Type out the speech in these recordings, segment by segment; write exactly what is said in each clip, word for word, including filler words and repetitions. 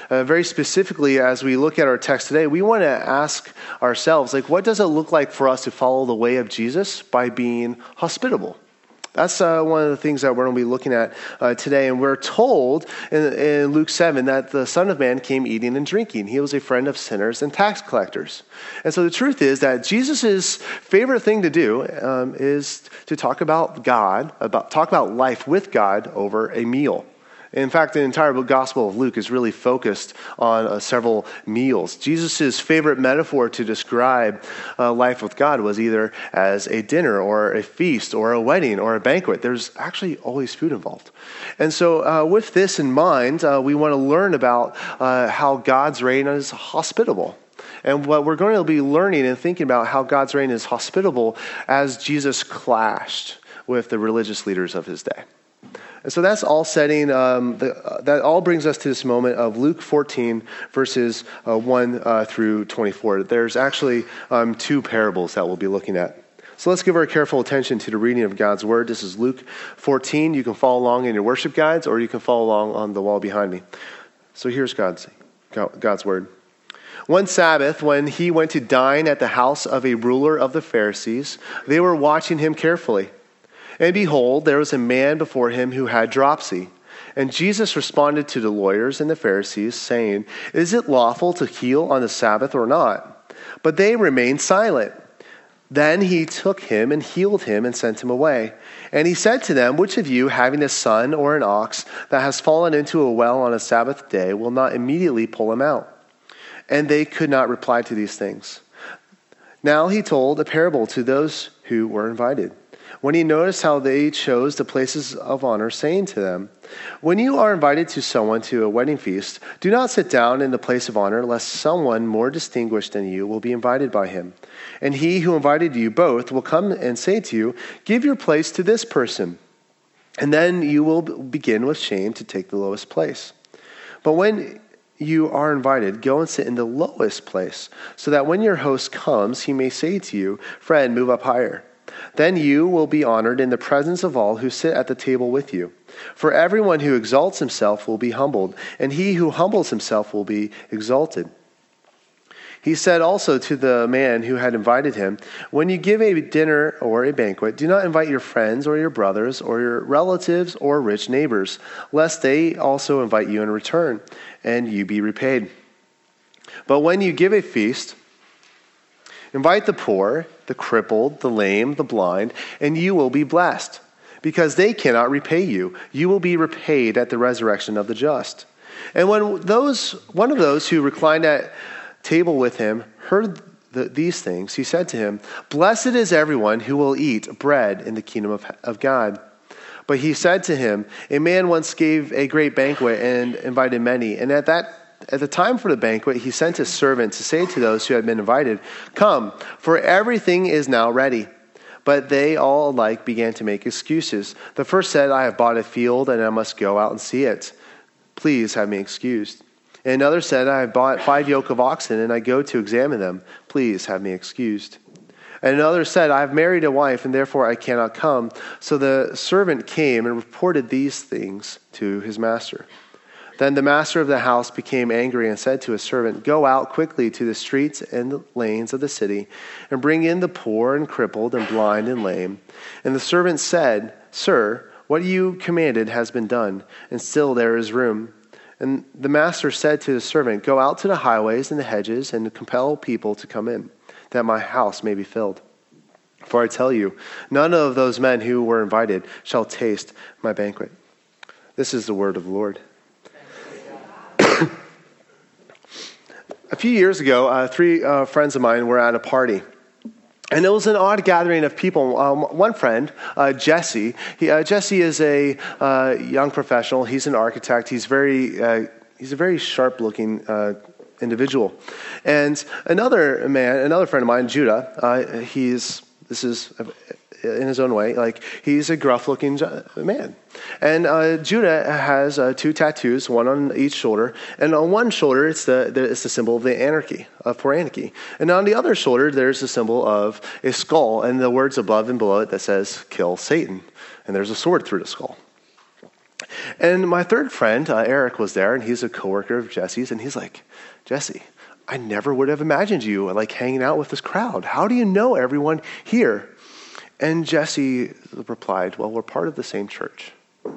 Uh, very specifically, as we look at our text today, we want to ask ourselves, like, what does it look like for us to follow the way of Jesus by being hospitable? That's uh, one of the things that we're going to be looking at uh, today. And we're told in, in Luke seven that the Son of Man came eating and drinking. He was a friend of sinners and tax collectors. And so the truth is that Jesus' favorite thing to do um, is to talk about God, about talk about life with God over a meal. In fact, the entire Gospel of Luke is really focused on uh, several meals. Jesus' favorite metaphor to describe uh, life with God was either as a dinner or a feast or a wedding or a banquet. There's actually always food involved. And so uh, with this in mind, uh, we want to learn about uh, how God's reign is hospitable. And what we're going to be learning and thinking about how God's reign is hospitable as Jesus clashed with the religious leaders of his day. And so that's all setting, um, the, uh, that all brings us to this moment of Luke fourteen, verses uh, one uh, through twenty-four. There's actually um, two parables that we'll be looking at. So let's give our careful attention to the reading of God's word. This is Luke fourteen. You can follow along in your worship guides, or you can follow along on the wall behind me. So here's God's, God's word. One Sabbath, when he went to dine at the house of a ruler of the Pharisees, they were watching him carefully. And behold, there was a man before him who had dropsy. And Jesus responded to the lawyers and the Pharisees, saying, "Is it lawful to heal on the Sabbath or not?" But they remained silent. Then he took him and healed him and sent him away. And he said to them, "Which of you, having a son or an ox that has fallen into a well on a Sabbath day, will not immediately pull him out?" And they could not reply to these things. Now he told a parable to those who were invited. When he noticed how they chose the places of honor, saying to them, "When you are invited to someone to a wedding feast, do not sit down in the place of honor, lest someone more distinguished than you will be invited by him. And he who invited you both will come and say to you, 'Give your place to this person.' And then you will begin with shame to take the lowest place. But when you are invited, go and sit in the lowest place, so that when your host comes, he may say to you, 'Friend, move up higher.' Then you will be honored in the presence of all who sit at the table with you. For everyone who exalts himself will be humbled, and he who humbles himself will be exalted." He said also to the man who had invited him, "When you give a dinner or a banquet, do not invite your friends or your brothers or your relatives or rich neighbors, lest they also invite you in return, and you be repaid. But when you give a feast, invite the poor, the crippled, the lame, the blind, and you will be blessed, because they cannot repay you. You will be repaid at the resurrection of the just." And when those one of those who reclined at table with him heard the, these things, he said to him, "Blessed is everyone who will eat bread in the kingdom of, of God." But he said to him, "A man once gave a great banquet and invited many, and at that At the time for the banquet, he sent his servant to say to those who had been invited, 'Come, for everything is now ready.' But they all alike began to make excuses. The first said, 'I have bought a field and I must go out and see it. Please have me excused.' And another said, 'I have bought five yoke of oxen and I go to examine them. Please have me excused.' And another said, 'I have married a wife and therefore I cannot come.' So the servant came and reported these things to his master. Then the master of the house became angry and said to his servant, 'Go out quickly to the streets and the lanes of the city and bring in the poor and crippled and blind and lame.' And the servant said, 'Sir, what you commanded has been done, and still there is room.' And the master said to the servant, 'Go out to the highways and the hedges and compel people to come in, that my house may be filled. For I tell you, none of those men who were invited shall taste my banquet.'" This is the word of the Lord. A few years ago, uh, three uh, friends of mine were at a party. And it was an odd gathering of people. Um, one friend, uh, Jesse, he, uh, Jesse is a uh, young professional. He's an architect. He's very, uh, he's a very sharp-looking uh, individual. And another man, another friend of mine, Judah, uh, he's this is in his own way, like he's a gruff-looking man. And uh, Judah has uh, two tattoos, one on each shoulder, and on one shoulder it's the, the it's the symbol of the anarchy, of for anarchy, and on the other shoulder there's the symbol of a skull, and the words above and below it that says "Kill Satan," and there's a sword through the skull. And my third friend, uh, Eric, was there, and he's a coworker of Jesse's, and he's like, Jesse, I never would have imagined you like hanging out with this crowd. How do you know everyone here? And Jesse replied, well, we're part of the same church.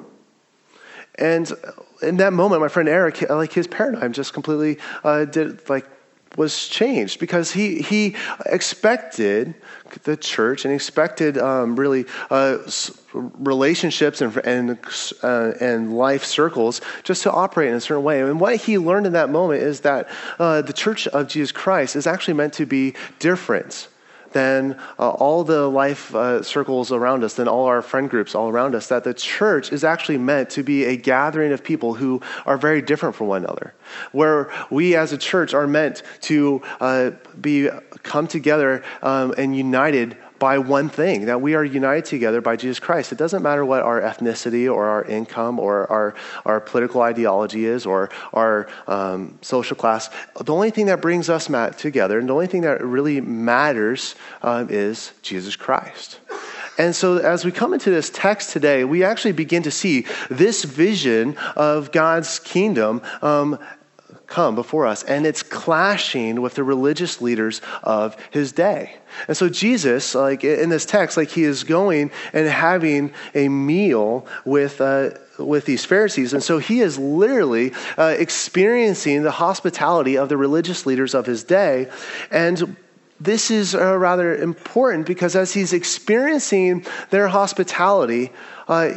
And in that moment, my friend Eric, like his paradigm just completely uh, did like was changed, because he he expected the church and expected um, really uh, relationships and and uh, and life circles just to operate in a certain way. And what he learned in that moment is that uh, the Church of Jesus Christ is actually meant to be different than uh, all the life uh, circles around us, than all our friend groups all around us, that the church is actually meant to be a gathering of people who are very different from one another, where we as a church are meant to uh, be come together um, and united by one thing, that we are united together by Jesus Christ. It doesn't matter what our ethnicity or our income or our, our political ideology is or our um, social class. The only thing that brings us together and the only thing that really matters um, is Jesus Christ. And so as we come into this text today, we actually begin to see this vision of God's kingdom um, come before us, and it's clashing with the religious leaders of his day. And so Jesus, like in this text, like he is going and having a meal with uh, with these Pharisees, and so he is literally uh, experiencing the hospitality of the religious leaders of his day. And this is uh, rather important, because as he's experiencing their hospitality, uh,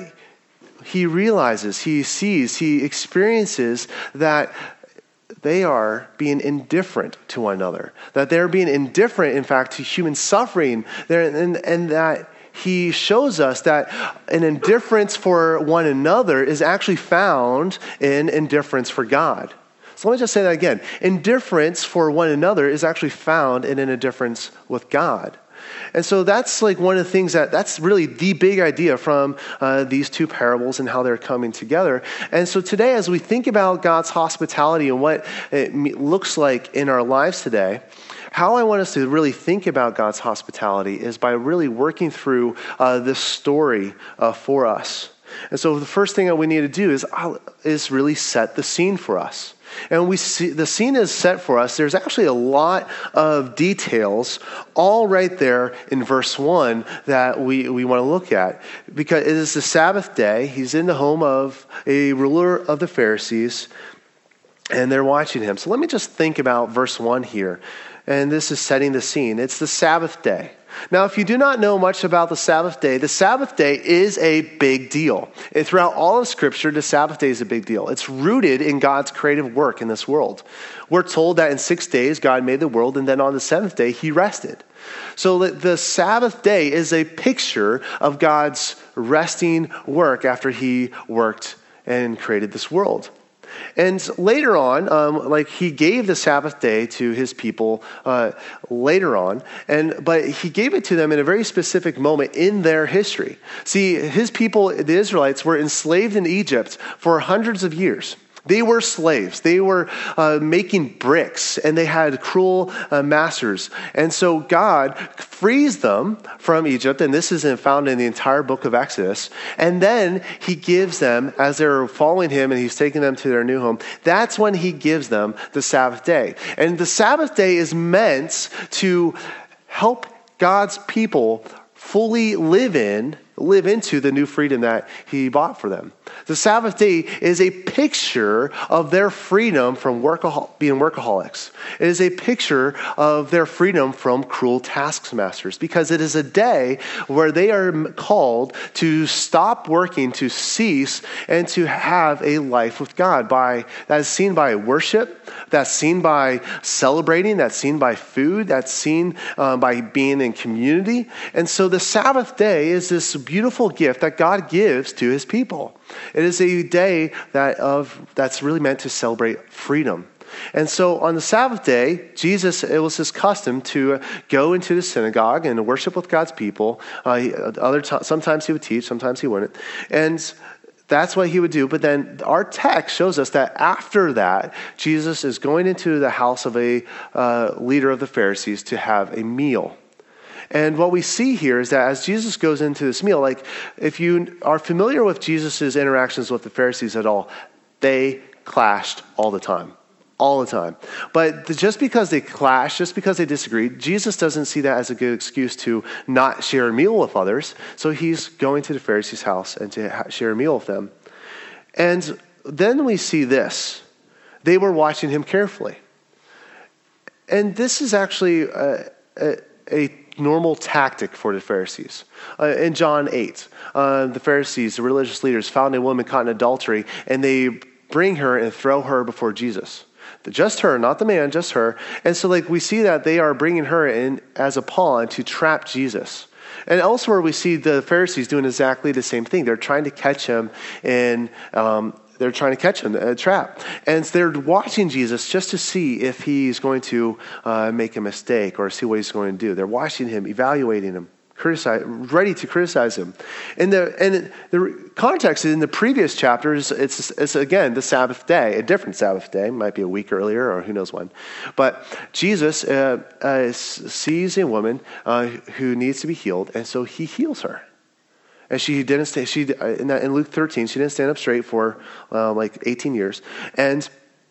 he realizes, he sees, he experiences that they are being indifferent to one another, that they're being indifferent, in fact, to human suffering, and, and that he shows us that an indifference for one another is actually found in indifference for God. So let me just say that again. Indifference for one another is actually found in an indifference with God. And so that's like one of the things that, that's really the big idea from uh, these two parables and how they're coming together. And so today, as we think about God's hospitality and what it looks like in our lives today, how I want us to really think about God's hospitality is by really working through uh, this story uh, for us. And so the first thing that we need to do is, uh, is really set the scene for us. And we see the scene is set for us. There's actually a lot of details all right there in verse one that we, we want to look at, because it is the Sabbath day. He's in the home of a ruler of the Pharisees, and they're watching him. So let me just think about verse one here. And this is setting the scene. It's the Sabbath day. Now, if you do not know much about the Sabbath day, the Sabbath day is a big deal. And throughout all of Scripture, the Sabbath day is a big deal. It's rooted in God's creative work in this world. We're told that in six days, God made the world, and then on the seventh day, he rested. So the Sabbath day is a picture of God's resting work after he worked and created this world. And later on, um, like he gave the Sabbath day to his people uh, later on, and but he gave it to them in a very specific moment in their history. See, his people, the Israelites, were enslaved in Egypt for hundreds of years. They were slaves. They were uh, making bricks, and they had cruel uh, masters. And so God frees them from Egypt, and this is found in the entire book of Exodus. And then he gives them, as they're following him and he's taking them to their new home, that's when he gives them the Sabbath day. And the Sabbath day is meant to help God's people fully live in, live into the new freedom that he bought for them. The Sabbath day is a picture of their freedom from workahol- being workaholics. It is a picture of their freedom from cruel taskmasters, because it is a day where they are called to stop working, to cease, and to have a life with God. By that is seen by worship, that's seen by celebrating, that's seen by food, that's seen uh, by being in community. And so the Sabbath day is this beautiful gift that God gives to his people. It is a day that of that's really meant to celebrate freedom. And so on the Sabbath day, Jesus, it was his custom to go into the synagogue and worship with God's people. Uh, he, other t- sometimes he would teach, sometimes he wouldn't. And that's what he would do. But then our text shows us that after that, Jesus is going into the house of a uh, leader of the Pharisees to have a meal. And what we see here is that as Jesus goes into this meal, like if you are familiar with Jesus' interactions with the Pharisees at all, they clashed all the time. All the time. But just because they clash, just because they disagree, Jesus doesn't see that as a good excuse to not share a meal with others. So he's going to the Pharisees' house and to share a meal with them. And then we see this. They were watching him carefully. And this is actually a, a, a normal tactic for the Pharisees. Uh, in John eight, uh, the Pharisees, the religious leaders, found a woman caught in adultery, and they bring her and throw her before Jesus. Just her, not the man, just her. And so like we see that they are bringing her in as a pawn to trap Jesus. And elsewhere we see the Pharisees doing exactly the same thing. They're trying to catch him in, um, they're trying to catch him in a trap. And they're watching Jesus just to see if he's going to uh, make a mistake or see what he's going to do. They're watching him, evaluating him. Criticize, ready to criticize him. In the and the context in the previous chapters, it's, it's again the Sabbath day, a different Sabbath day, might be a week earlier or who knows when. But Jesus uh, uh, sees a woman uh, who needs to be healed, and so he heals her. And she didn't stay. She in, that, in Luke thirteen, she didn't stand up straight for uh, like eighteen years, and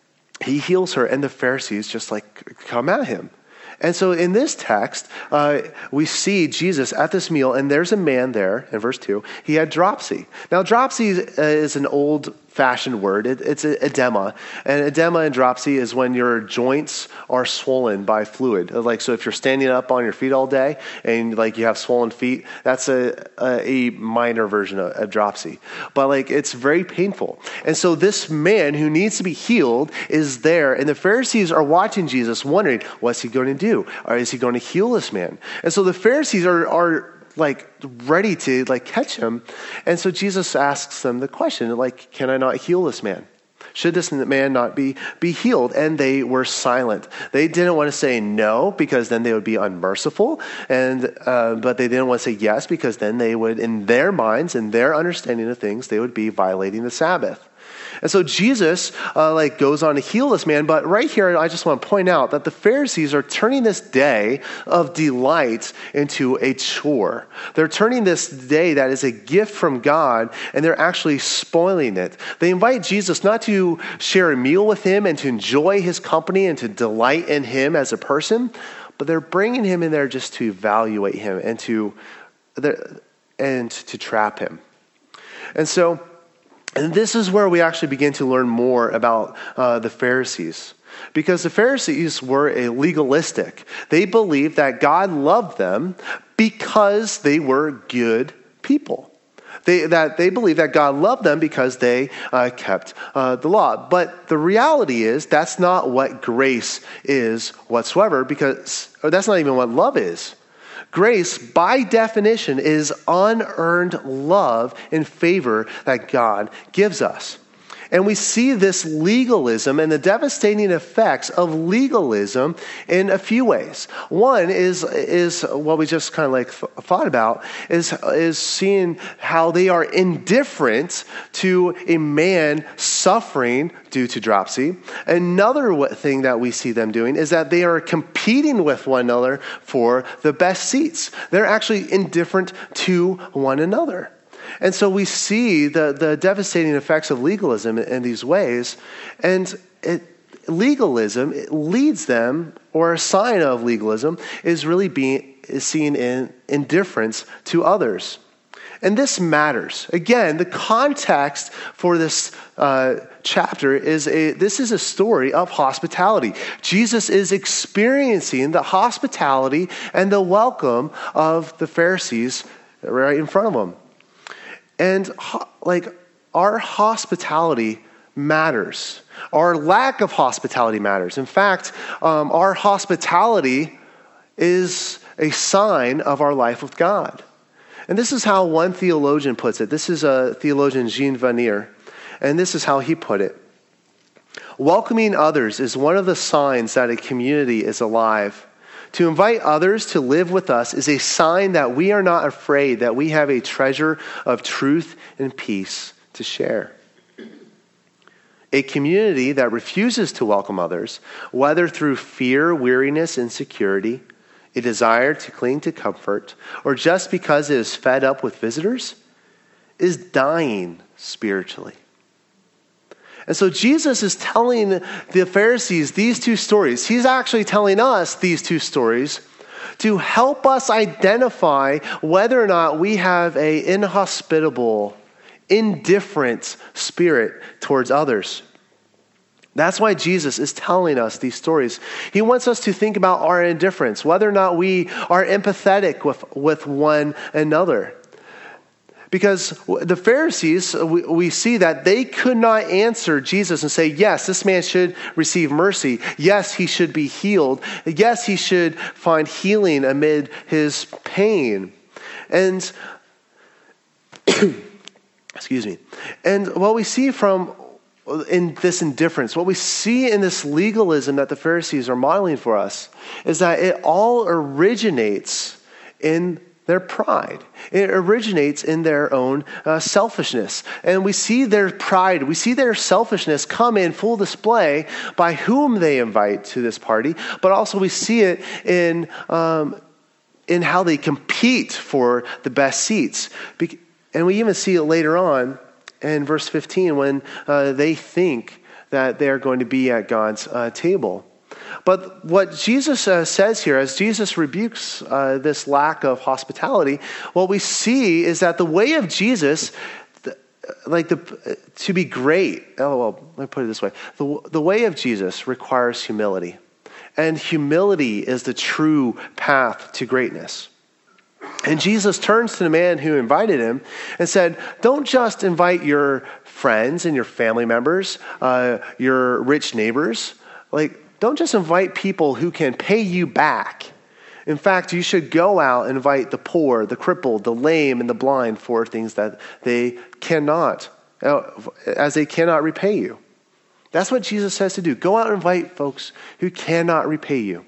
he heals her, and the Pharisees just like come at him. And so in this text, uh, we see Jesus at this meal, and there's a man there, in verse two, he had dropsy. Now, dropsy is, uh, is an old-fashioned word. It, it's a edema. And edema and dropsy is when your joints are swollen by fluid. Like, so if you're standing up on your feet all day, and like you have swollen feet, that's a, a, a minor version of, of dropsy. But like, it's very painful. And so this man who needs to be healed is there, and the Pharisees are watching Jesus, wondering, what's he going to do? Or is he going to heal this man? And so the Pharisees are, are like ready to like catch him. And so Jesus asks them the question, like, can I not heal this man? Should this man not be, be healed? And they were silent. They didn't want to say no because then they would be unmerciful. And uh, but they didn't want to say yes because then they would, in their minds, in their understanding of things, they would be violating the Sabbath. And so Jesus uh, like goes on to heal this man. But right here, I just want to point out that the Pharisees are turning this day of delight into a chore. They're turning this day that is a gift from God, and they're actually spoiling it. They invite Jesus not to share a meal with him and to enjoy his company and to delight in him as a person, but they're bringing him in there just to evaluate him and to, and to trap him. And so, And this is where we actually begin to learn more about uh, the Pharisees. Because the Pharisees were a legalistic. They believed that God loved them because they were good people. They, that they believed that God loved them because they uh, kept uh, the law. But the reality is that's not what grace is whatsoever, because or that's not even what love is. Grace, by definition, is unearned love and favor that God gives us. And we see this legalism and the devastating effects of legalism in a few ways. One is is what we just kind of like thought about, is, is seeing how they are indifferent to a man suffering due to dropsy. Another thing that we see them doing is that they are competing with one another for the best seats. They're actually indifferent to one another. And so we see the, the devastating effects of legalism in, in these ways. And it, legalism it leads them, or a sign of legalism, is really being is seen in indifference to others. And this matters. Again, the context for this uh, chapter is a, this is a story of hospitality. Jesus is experiencing the hospitality and the welcome of the Pharisees right in front of him. And like our hospitality matters. Our lack of hospitality matters. In fact, um, our hospitality is a sign of our life with God. And this is how one theologian puts it. This is a theologian, Jean Vanier. And this is how he put it. Welcoming others is one of the signs that a community is alive. To invite others to live with us is a sign that we are not afraid, that we have a treasure of truth and peace to share. A community that refuses to welcome others, whether through fear, weariness, insecurity, a desire to cling to comfort, or just because it is fed up with visitors, is dying spiritually. And so Jesus is telling the Pharisees these two stories. He's actually telling us these two stories to help us identify whether or not we have an inhospitable, indifferent spirit towards others. That's why Jesus is telling us these stories. He wants us to think about our indifference, whether or not we are empathetic with, with one another. Because the Pharisees, we, we see that they could not answer Jesus and say, yes, this man should receive mercy. Yes, he should be healed. Yes, he should find healing amid his pain. And, excuse me. And what we see from in this indifference, what we see in this legalism that the Pharisees are modeling for us is that it all originates in their pride. It originates in their own uh, selfishness. And we see their pride, we see their selfishness come in full display by whom they invite to this party, but also we see it in, um, in how they compete for the best seats. Be- and we even see it later on in verse fifteen when uh, they think that they're going to be at God's uh, table. But what Jesus uh, says here, as Jesus rebukes uh, this lack of hospitality, what we see is that the way of Jesus, the, like the to be great, oh, well, let me put it this way. The, the way of Jesus requires humility. And humility is the true path to greatness. And Jesus turns to the man who invited him and said, don't just invite your friends and your family members, uh, your rich neighbors. Like, don't just invite people who can pay you back. In fact, you should go out and invite the poor, the crippled, the lame, and the blind for things that they cannot, as they cannot repay you. That's what Jesus says to do. Go out and invite folks who cannot repay you.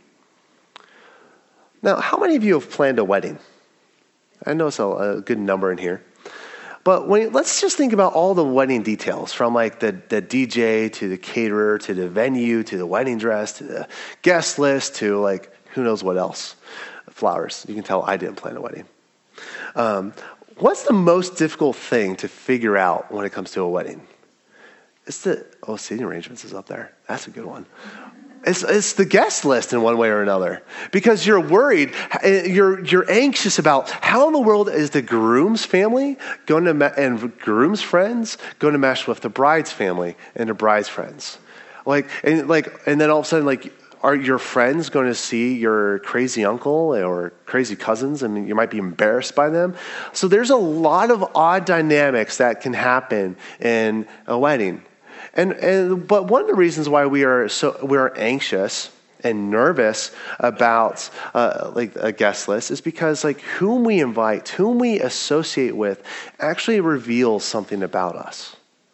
Now, how many of you have planned a wedding? I know it's a, a good number in here. But when, let's just think about all the wedding details, from like the, the D J to the caterer to the venue to the wedding dress to the guest list to like who knows what else. Flowers. You can tell I didn't plan a wedding. Um, what's the most difficult thing to figure out when it comes to a wedding? It's the, oh, seating arrangements is up there. That's a good one. It's, it's the guest list in one way or another, because you're worried, you're you're anxious about how in the world is the groom's family going to me- and groom's friends going to mesh with the bride's family and the bride's friends, like and like and then all of a sudden, like, are your friends going to see your crazy uncle or crazy cousins? I mean, you might be embarrassed by them. So there's a lot of odd dynamics that can happen in a wedding. And, and but one of the reasons why we are so we are anxious and nervous about uh, like a guest list is because like whom we invite, whom we associate with, actually reveals something about us.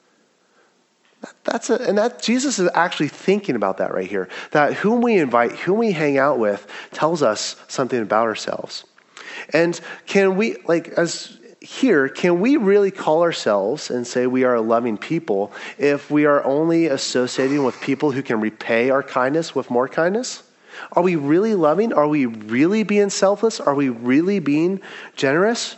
That, that's a, and that Jesus is actually thinking about that right here. That whom we invite, whom we hang out with, tells us something about ourselves. And can we like as Here, can we really call ourselves and say we are a loving people if we are only associating with people who can repay our kindness with more kindness? Are we really loving? Are we really being selfless? Are we really being generous?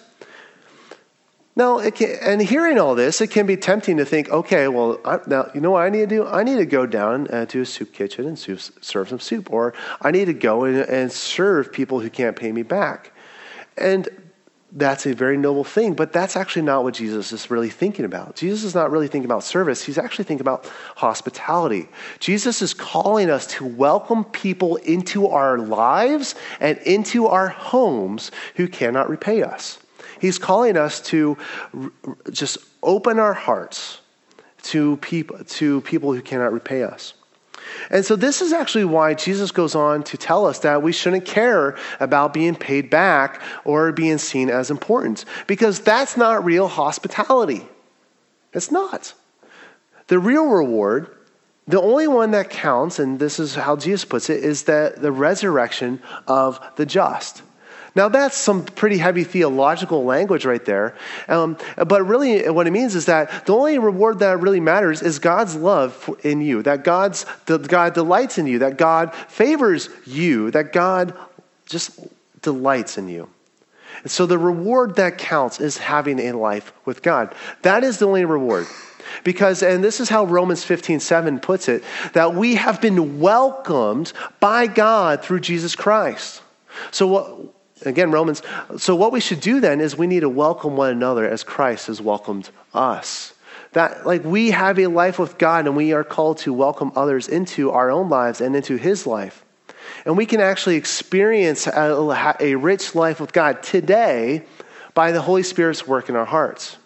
Now, it can, and hearing all this, it can be tempting to think, okay, well, I, now you know what I need to do? I need to go down uh, to a soup kitchen and soup, serve some soup, or I need to go and, and serve people who can't pay me back. And that's a very noble thing, but that's actually not what Jesus is really thinking about. Jesus is not really thinking about service. He's actually thinking about hospitality. Jesus is calling us to welcome people into our lives and into our homes who cannot repay us. He's calling us to r- just open our hearts to people, to people who cannot repay us. And so this is actually why Jesus goes on to tell us that we shouldn't care about being paid back or being seen as important, because that's not real hospitality. It's not. The real reward, the only one that counts, and this is how Jesus puts it, is that the resurrection of the just. Now, that's some pretty heavy theological language right there. Um, but really what it means is that the only reward that really matters is God's love in you, that God's that God delights in you, that God favors you, that God just delights in you. And so the reward that counts is having a life with God. That is the only reward. Because, and this is how Romans fifteen seven puts it, that we have been welcomed by God through Jesus Christ. So what, again, Romans, so what we should do then is we need to welcome one another as Christ has welcomed us. That, like, we have a life with God and we are called to welcome others into our own lives and into his life. And we can actually experience a, a rich life with God today by the Holy Spirit's work in our hearts.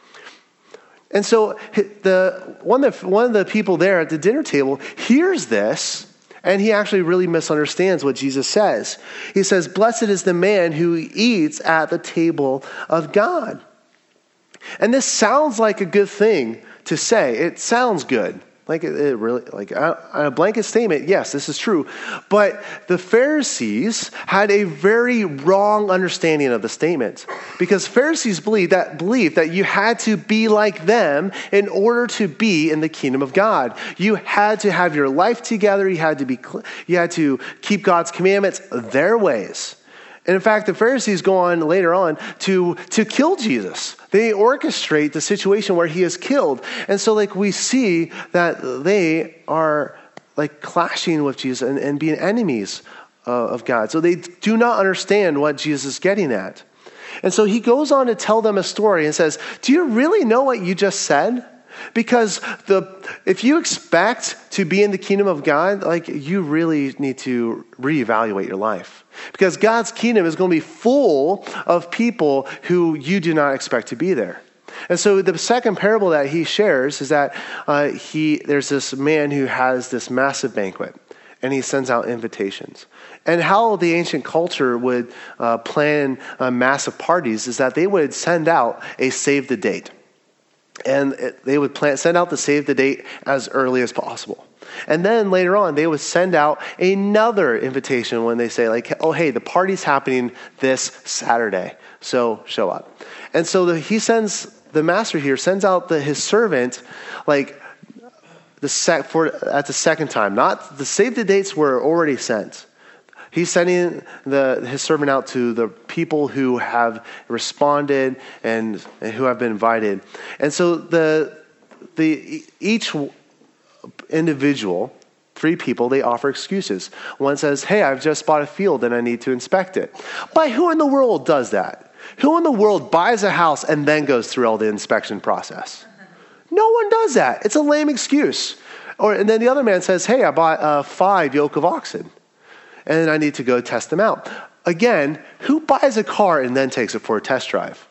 And so the one of the, one of the people there at the dinner table hears this, and he actually really misunderstands what Jesus says. He says, "Blessed is the man who eats at the table of God." And this sounds like a good thing to say. It sounds good. Like it, it really, like a, a blanket statement, yes, this is true. But the Pharisees had a very wrong understanding of the statement, because Pharisees believed that believed that you had to be like them in order to be in the kingdom of God. You had to have your life together. You had to be, you had to keep God's commandments their ways. And in fact, the Pharisees go on later on to, to kill Jesus. They orchestrate the situation where he is killed. And so like we see that they are like clashing with Jesus and, and being enemies uh, of God. So they do not understand what Jesus is getting at. And so he goes on to tell them a story and says, "Do you really know what you just said? Because the if you expect to be in the kingdom of God, like you really need to reevaluate your life. Because God's kingdom is going to be full of people who you do not expect to be there." And so the second parable that he shares is that uh, he there's this man who has this massive banquet, and he sends out invitations. And how the ancient culture would uh, plan uh, massive parties is that they would send out a save the date. And it, they would plan, send out the save the date as early as possible. And then later on, they would send out another invitation when they say, like, "Oh, hey, the party's happening this Saturday, so show up." And so the, he sends, the master here sends out the, his servant, like, the sec, for at the second time. Not, the save the dates were already sent. He's sending the, his servant out to the people who have responded and, and who have been invited. And so the the each individual, three people, they offer excuses. One says, "Hey, I've just bought a field and I need to inspect it." But who in the world does that? Who in the world buys a house and then goes through all the inspection process? No one does that. It's a lame excuse. Or and then the other man says, "Hey, I bought uh, five yoke of oxen, and I need to go test them out." Again, who buys a car and then takes it for a test drive?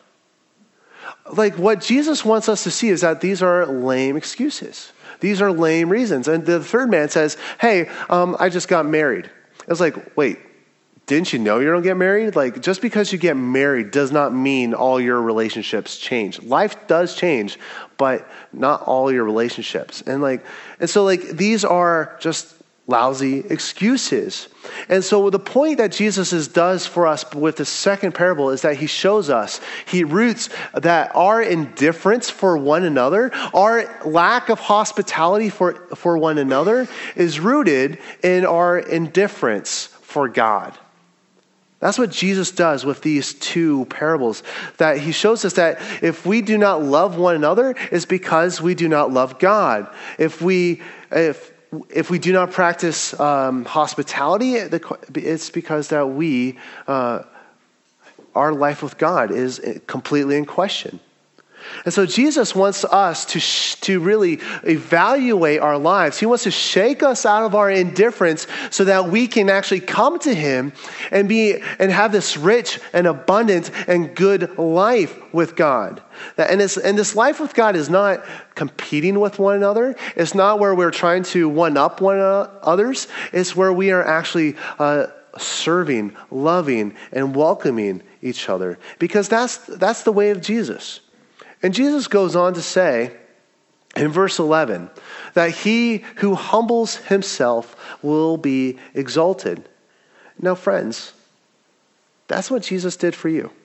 Like, what Jesus wants us to see is that these are lame excuses. These are lame reasons. And the third man says, "Hey, um, I just got married." It's like, wait, didn't you know you're going to get married? Like, just because you get married does not mean all your relationships change. Life does change, but not all your relationships. And like, and so like, these are just lousy excuses. And so the point that Jesus is, does for us with the second parable is that he shows us, he roots that our indifference for one another, our lack of hospitality for, for one another is rooted in our indifference for God. That's what Jesus does with these two parables. That he shows us that if we do not love one another, it's because we do not love God. If we, if If we do not practice um, hospitality, it's because that we, uh, our life with God is completely in question. And so Jesus wants us to sh- to really evaluate our lives. He wants to shake us out of our indifference so that we can actually come to him and be and have this rich and abundant and good life with God. That, and, this, and this life with God is not competing with one another. It's not where we're trying to one-up one others. It's where we are actually uh, serving, loving, and welcoming each other. Because that's that's the way of Jesus. And Jesus goes on to say in verse eleven that he who humbles himself will be exalted. Now, friends, that's what Jesus did for you.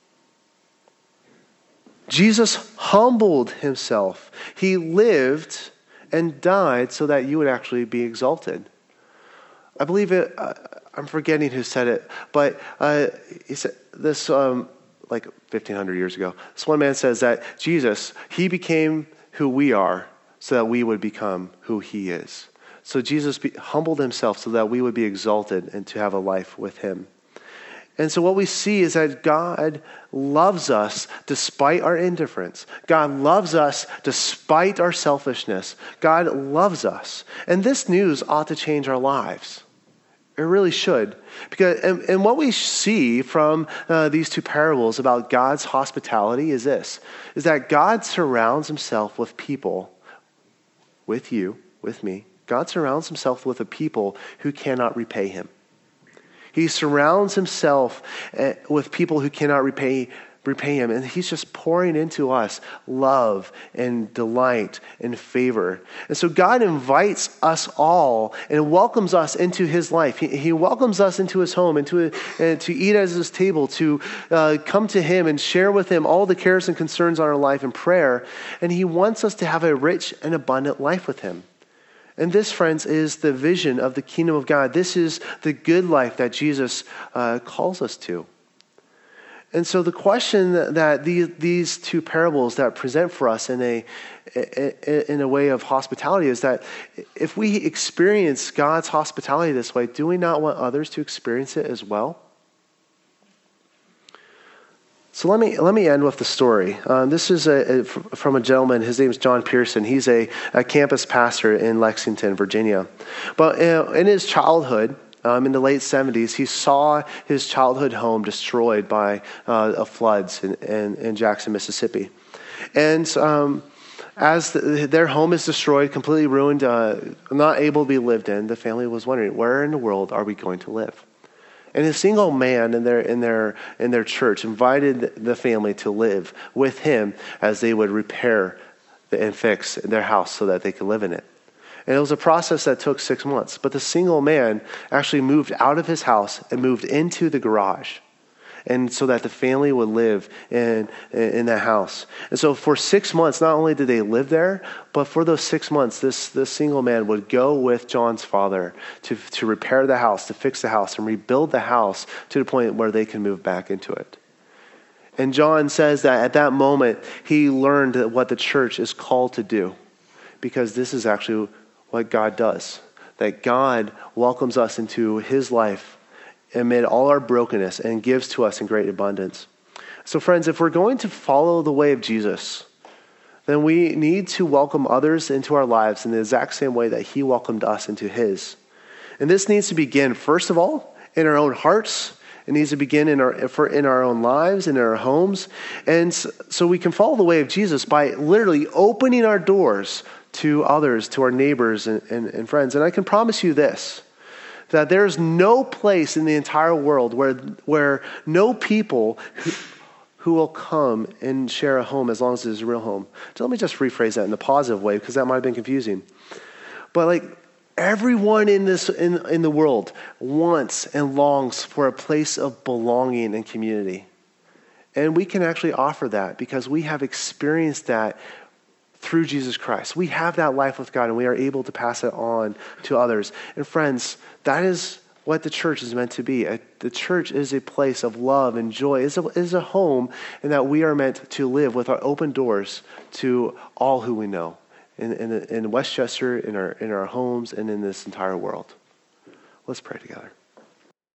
Jesus humbled himself. He lived and died so that you would actually be exalted. I believe it, uh, I'm forgetting who said it, but uh, he said this um, like fifteen hundred years ago. This one man says that Jesus, he became who we are so that we would become who he is. So Jesus be, humbled himself so that we would be exalted and to have a life with him. And so what we see is that God loves us despite our indifference. God loves us despite our selfishness. God loves us. And this news ought to change our lives. It really should. Because, and, and what we see from uh, these two parables about God's hospitality is this, is that God surrounds himself with people, with you, with me. God surrounds himself with a people who cannot repay him. He surrounds himself with people who cannot repay repay him. And he's just pouring into us love and delight and favor. And so God invites us all and welcomes us into his life. He, he welcomes us into his home, into uh, to eat at his table, to uh, come to him and share with him all the cares and concerns on our life in prayer. And he wants us to have a rich and abundant life with him. And this, friends, is the vision of the kingdom of God. This is the good life that Jesus uh, calls us to. And so the question that, that these, these two parables that present for us in a, in a way of hospitality is that if we experience God's hospitality this way, do we not want others to experience it as well? So let me let me end with the story. Um, this is a, a, from a gentleman. His name is John Pearson. He's a, a campus pastor in Lexington, Virginia. But uh, in his childhood, um, in the late seventies, he saw his childhood home destroyed by uh, floods in, in, in Jackson, Mississippi. And um, as the, their home is destroyed, completely ruined, uh, not able to be lived in, the family was wondering, where in the world are we going to live? And a single man in their in their in their church invited the family to live with him as they would repair and fix their house so that they could live in it. And it was a process that took six months. But the single man actually moved out of his house and moved into the garage, and so that the family would live in in that house. And so for six months, not only did they live there, but for those six months, this, this single man would go with John's father to, to repair the house, to fix the house, and rebuild the house to the point where they can move back into it. And John says that at that moment, he learned what the church is called to do, because this is actually what God does. That God welcomes us into his life amid all our brokenness and gives to us in great abundance. So friends, if we're going to follow the way of Jesus, then we need to welcome others into our lives in the exact same way that he welcomed us into his. And this needs to begin, first of all, in our own hearts. It needs to begin in our for in our own lives, in our homes. And so we can follow the way of Jesus by literally opening our doors to others, to our neighbors and, and, and friends. And I can promise you this, that there's no place in the entire world where where no people who, who will come and share a home as long as it's a real home. So let me just rephrase that in a positive way, because that might have been confusing. But like everyone in this in, in the world wants and longs for a place of belonging and community. And we can actually offer that because we have experienced that through Jesus Christ. We have that life with God, and we are able to pass it on to others. And friends, that is what the church is meant to be. The church is a place of love and joy. It's a, it's a home, and that we are meant to live with our open doors to all who we know in, in, in Westchester, in our, in our homes, and in this entire world. Let's pray together.